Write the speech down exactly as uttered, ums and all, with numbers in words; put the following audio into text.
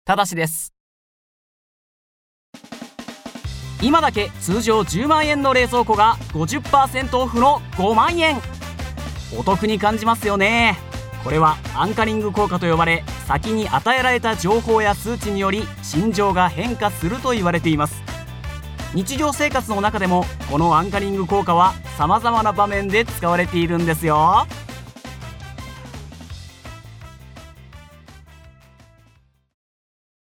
正です。今だけ通常じゅうまんえんの冷蔵庫が ごじゅっパーセント オフのごまんえん。お得に感じますよね。これはアンカリング効果と呼ばれ、先に与えられた情報や数値により心情が変化すると言われています。日常生活の中でもこのアンカリング効果は様々な場面で使われているんですよ。